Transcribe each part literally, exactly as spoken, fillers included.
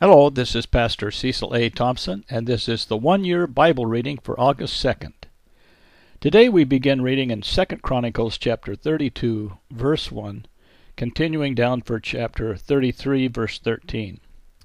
Hello, this is Pastor Cecil A. Thompson, and this is the one-year Bible reading for August second. Today we begin reading in Second Chronicles chapter thirty-two, verse one, continuing down for chapter thirty-three, verse thirteen.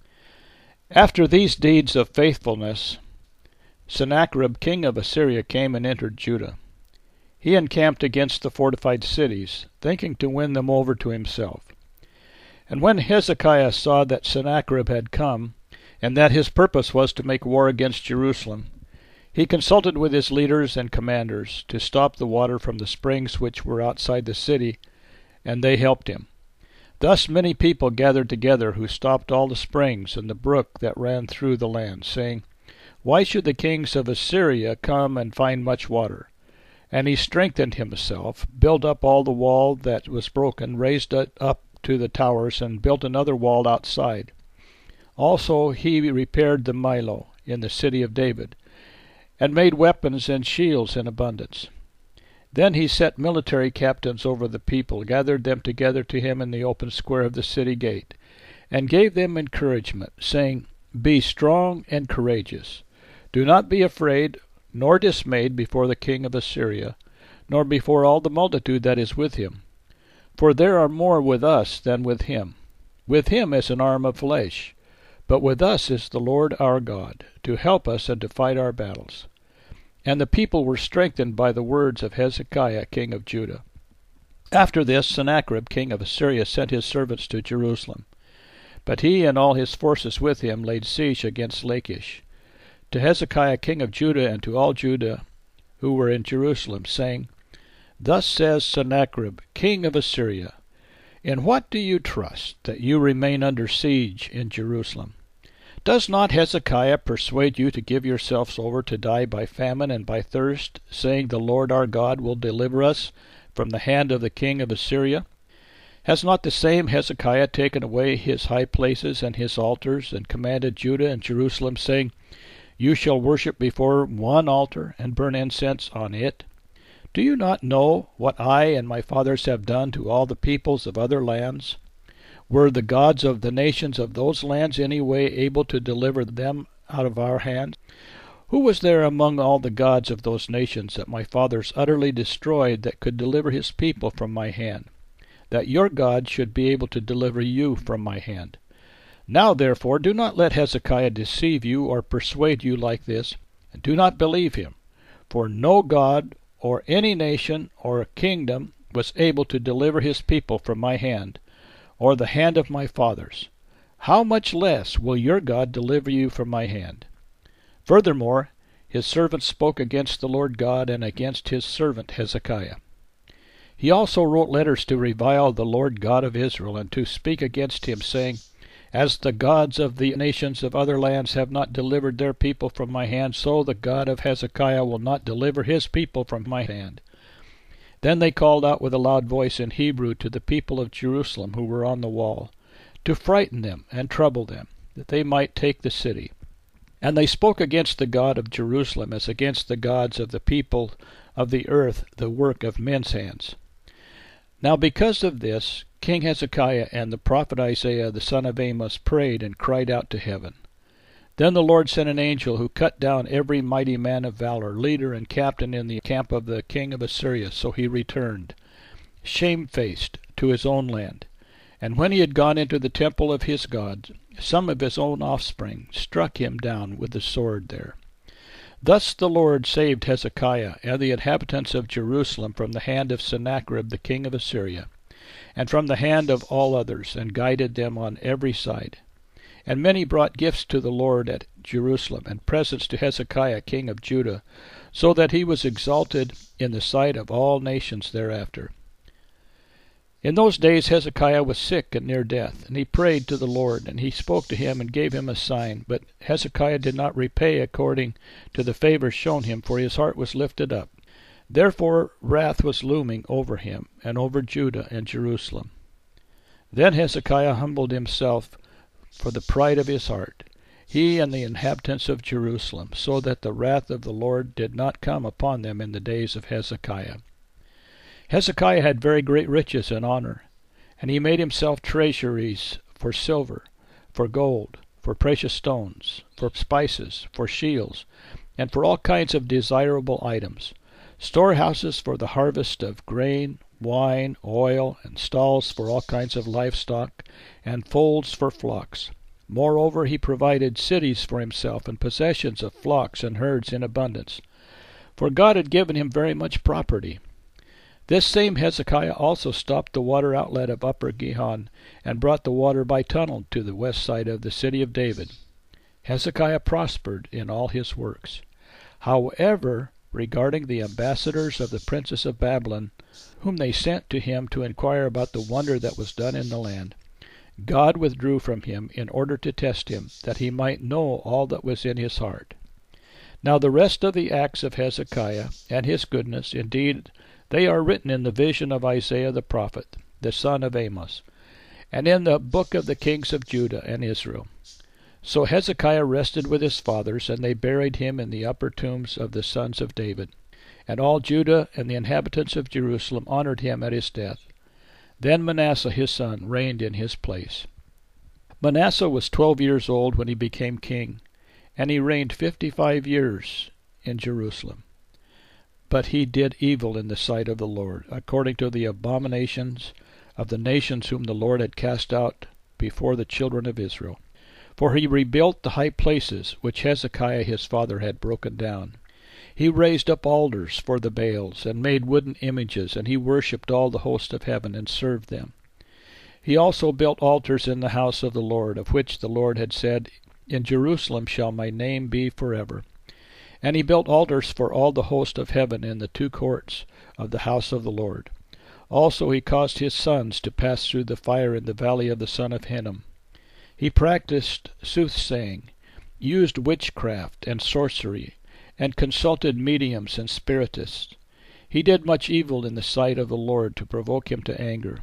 After these deeds of faithfulness, Sennacherib king of Assyria came and entered Judah. He encamped against the fortified cities, thinking to win them over to himself. And when Hezekiah saw that Sennacherib had come, and that his purpose was to make war against Jerusalem, he consulted with his leaders and commanders to stop the water from the springs which were outside the city, and they helped him. Thus many people gathered together, who stopped all the springs and the brook that ran through the land, saying, Why should the kings of Assyria come and find much water? And he strengthened himself, built up all the wall that was broken, raised it up to the towers, and built another wall outside. Also he repaired the Millo in the city of David, and made weapons and shields in abundance. Then he set military captains over the people, gathered them together to him in the open square of the city gate, and gave them encouragement, saying, Be strong and courageous. Do not be afraid nor dismayed before the king of Assyria, nor before all the multitude that is with him. For there are more with us than with him. With him is an arm of flesh, but with us is the Lord our God, to help us and to fight our battles. And the people were strengthened by the words of Hezekiah king of Judah. After this Sennacherib king of Assyria sent his servants to Jerusalem. But he and all his forces with him laid siege against Lachish, to Hezekiah king of Judah, and to all Judah who were in Jerusalem, saying, Thus says Sennacherib, king of Assyria, In what do you trust, that you remain under siege in Jerusalem? Does not Hezekiah persuade you to give yourselves over to die by famine and by thirst, saying, The Lord our God will deliver us from the hand of the king of Assyria? Has not the same Hezekiah taken away his high places and his altars, and commanded Judah and Jerusalem, saying, You shall worship before one altar, and burn incense on it? Do you not know what I and my fathers have done to all the peoples of other lands? Were the gods of the nations of those lands any way able to deliver them out of our hands? Who was there among all the gods of those nations that my fathers utterly destroyed that could deliver his people from my hand, that your God should be able to deliver you from my hand? Now therefore do not let Hezekiah deceive you or persuade you like this, and do not believe him, for no God or any nation or kingdom was able to deliver his people from my hand, or the hand of my fathers. How much less will your God deliver you from my hand? Furthermore, his servants spoke against the Lord God and against his servant Hezekiah. He also wrote letters to revile the Lord God of Israel, and to speak against him, saying, As the gods of the nations of other lands have not delivered their people from my hand, so the God of Hezekiah will not deliver his people from my hand. Then they called out with a loud voice in Hebrew to the people of Jerusalem who were on the wall, to frighten them and trouble them, that they might take the city. And they spoke against the God of Jerusalem as against the gods of the people of the earth, the work of men's hands. Now because of this, King Hezekiah and the prophet Isaiah the son of Amos prayed and cried out to heaven. Then the Lord sent an angel who cut down every mighty man of valor, leader and captain in the camp of the king of Assyria. So he returned, shamefaced, to his own land. And when he had gone into the temple of his God, some of his own offspring struck him down with the sword there. Thus the Lord saved Hezekiah and the inhabitants of Jerusalem from the hand of Sennacherib the king of Assyria, and from the hand of all others, and guided them on every side. And many brought gifts to the Lord at Jerusalem, and presents to Hezekiah king of Judah, so that he was exalted in the sight of all nations thereafter. In those days Hezekiah was sick and near death, and he prayed to the Lord, and he spoke to him and gave him a sign. But Hezekiah did not repay according to the favor shown him, for his heart was lifted up. Therefore wrath was looming over him, and over Judah and Jerusalem. Then Hezekiah humbled himself for the pride of his heart, he and the inhabitants of Jerusalem, so that the wrath of the Lord did not come upon them in the days of Hezekiah. Hezekiah had very great riches and honor, and he made himself treasuries for silver, for gold, for precious stones, for spices, for shields, and for all kinds of desirable items, storehouses for the harvest of grain, wine, oil, and stalls for all kinds of livestock, and folds for flocks. Moreover, he provided cities for himself, and possessions of flocks and herds in abundance, for God had given him very much property. This same Hezekiah also stopped the water outlet of Upper Gihon, and brought the water by tunnel to the west side of the city of David. Hezekiah prospered in all his works. However, regarding the ambassadors of the princes of Babylon, whom they sent to him to inquire about the wonder that was done in the land, God withdrew from him in order to test him, that he might know all that was in his heart. Now the rest of the acts of Hezekiah, and his goodness, indeed, they are written in the vision of Isaiah the prophet, the son of Amos, and in the book of the kings of Judah and Israel. So Hezekiah rested with his fathers, and they buried him in the upper tombs of the sons of David. And all Judah and the inhabitants of Jerusalem honored him at his death. Then Manasseh his son reigned in his place. Manasseh was twelve years old when he became king, and he reigned fifty-five years in Jerusalem. But he did evil in the sight of the Lord, according to the abominations of the nations whom the Lord had cast out before the children of Israel. For he rebuilt the high places which Hezekiah his father had broken down. He raised up altars for the Baals, and made wooden images, and he worshipped all the host of heaven, and served them. He also built altars in the house of the Lord, of which the Lord had said, In Jerusalem shall my name be forever. And he built altars for all the host of heaven in the two courts of the house of the Lord. Also he caused his sons to pass through the fire in the valley of the son of Hinnom. He practiced soothsaying, used witchcraft and sorcery, and consulted mediums and spiritists. He did much evil in the sight of the Lord to provoke him to anger.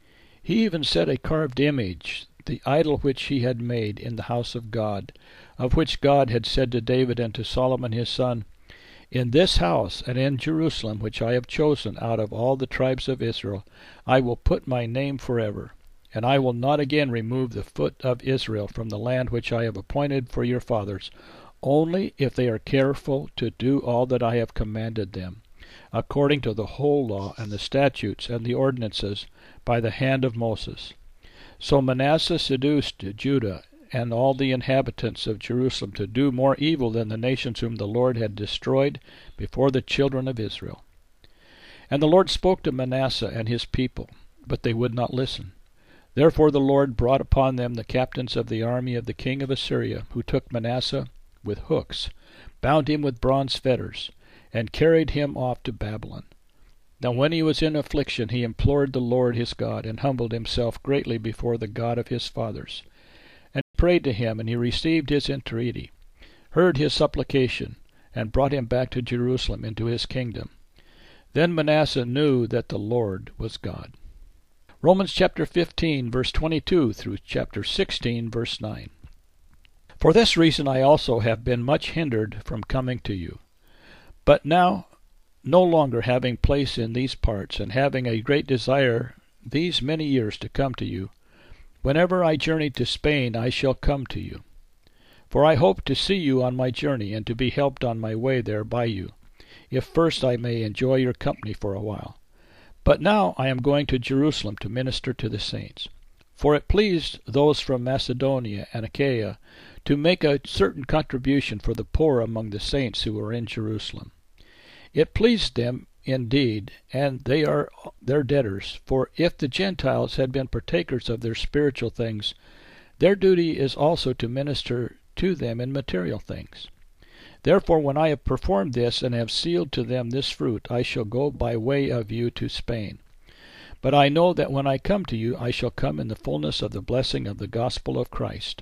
He even set a carved image, the idol which he had made, in the house of God, of which God had said to David and to Solomon his son, In this house and in Jerusalem, which I have chosen out of all the tribes of Israel, I will put my name forever. And I will not again remove the foot of Israel from the land which I have appointed for your fathers, only if they are careful to do all that I have commanded them, according to the whole law and the statutes and the ordinances by the hand of Moses. So Manasseh seduced Judah and all the inhabitants of Jerusalem to do more evil than the nations whom the Lord had destroyed before the children of Israel. And the Lord spoke to Manasseh and his people, but they would not listen. Therefore the Lord brought upon them the captains of the army of the king of Assyria, who took Manasseh with hooks, bound him with bronze fetters, and carried him off to Babylon. Now when he was in affliction, he implored the Lord his God, and humbled himself greatly before the God of his fathers. And he prayed to him, and he received his entreaty, heard his supplication, and brought him back to Jerusalem into his kingdom. Then Manasseh knew that the Lord was God. Romans chapter fifteen, verse twenty-two through chapter sixteen, verse nine. For this reason I also have been much hindered from coming to you. But now, no longer having place in these parts, and having a great desire these many years to come to you, whenever I journey to Spain I shall come to you. For I hope to see you on my journey, and to be helped on my way there by you, if first I may enjoy your company for a while. But now I am going to Jerusalem to minister to the saints. For it pleased those from Macedonia and Achaia to make a certain contribution for the poor among the saints who are in Jerusalem. It pleased them indeed, and they are their debtors, for if the Gentiles had been partakers of their spiritual things, their duty is also to minister to them in material things. Therefore, when I have performed this, and have sealed to them this fruit, I shall go by way of you to Spain. But I know that when I come to you, I shall come in the fullness of the blessing of the gospel of Christ.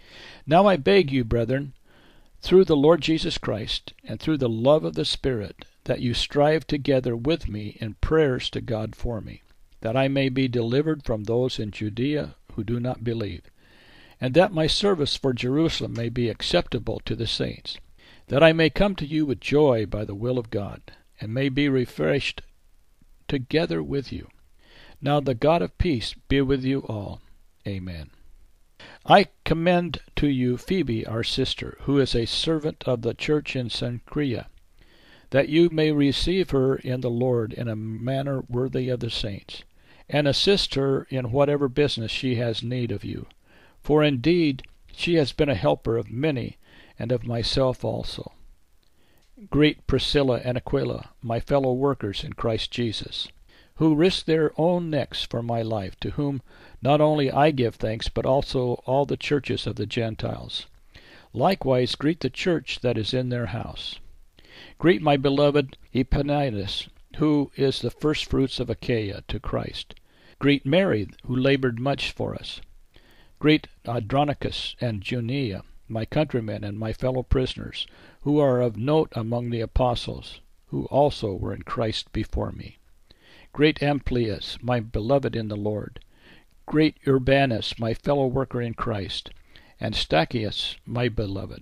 Now I beg you, brethren, through the Lord Jesus Christ, and through the love of the Spirit, that you strive together with me in prayers to God for me, that I may be delivered from those in Judea who do not believe, and that my service for Jerusalem may be acceptable to the saints, that I may come to you with joy by the will of God, and may be refreshed together with you. Now the God of peace be with you all. Amen. I commend to you Phoebe, our sister, who is a servant of the church in Cenchrea, that you may receive her in the Lord in a manner worthy of the saints, and assist her in whatever business she has need of you. For indeed she has been a helper of many, and of myself also. Greet Priscilla and Aquila, my fellow workers in Christ Jesus, who risked their own necks for my life, to whom not only I give thanks, but also all the churches of the Gentiles. Likewise greet the church that is in their house. Greet my beloved Epaphras, who is the firstfruits of Achaia to Christ. Greet Mary, who labored much for us. Greet Andronicus and Junia, my countrymen and my fellow prisoners, who are of note among the apostles, who also were in Christ before me. Great Amplias, my beloved in the Lord. Great Urbanus, my fellow worker in Christ, and Stachys, my beloved.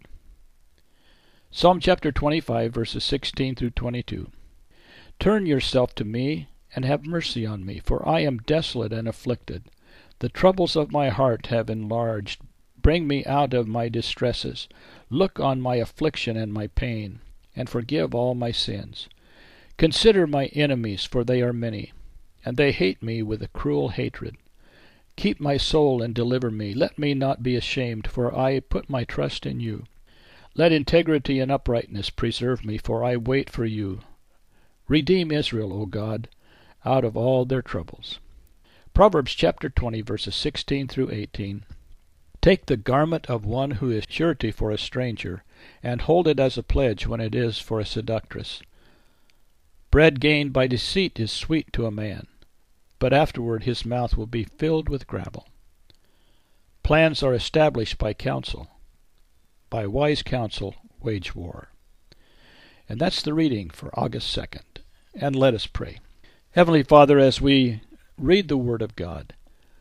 Psalm chapter twenty-five, verses sixteen through twenty-two. Turn yourself to me, and have mercy on me, for I am desolate and afflicted. The troubles of my heart have enlarged. Bring me out of my distresses. Look on my affliction and my pain, and forgive all my sins. Consider my enemies, for they are many, and they hate me with a cruel hatred. Keep my soul and deliver me. Let me not be ashamed, for I put my trust in you. Let integrity and uprightness preserve me, for I wait for you. Redeem Israel, O God, out of all their troubles. Proverbs chapter twenty, verses sixteen through eighteen. Take the garment of one who is surety for a stranger, and hold it as a pledge when it is for a seductress. Bread gained by deceit is sweet to a man, but afterward his mouth will be filled with gravel. Plans are established by counsel. By wise counsel wage war. And that's the reading for August second. And let us pray. Heavenly Father, as we read the Word of God,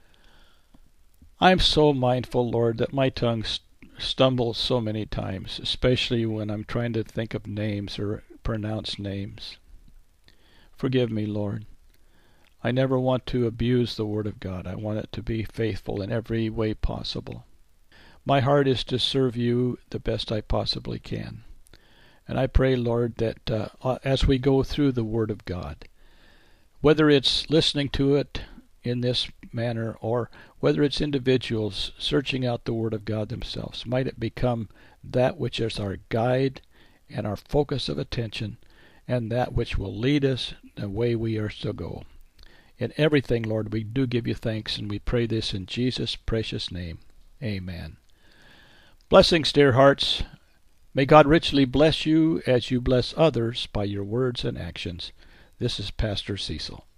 I'm so mindful, Lord, that my tongue st- stumbles so many times, especially when I'm trying to think of names or pronounce names. Forgive me, Lord. I never want to abuse the Word of God. I want it to be faithful in every way possible. My heart is to serve you the best I possibly can. And I pray, Lord, that uh, as we go through the Word of God, whether it's listening to it in this manner or whether it's individuals searching out the Word of God themselves, might it become that which is our guide and our focus of attention, and that which will lead us the way we are to go. In everything, Lord, we do give you thanks, and we pray this in Jesus' precious name. Amen. Blessings, dear hearts. May God richly bless you as you bless others by your words and actions. This is Pastor Cecil.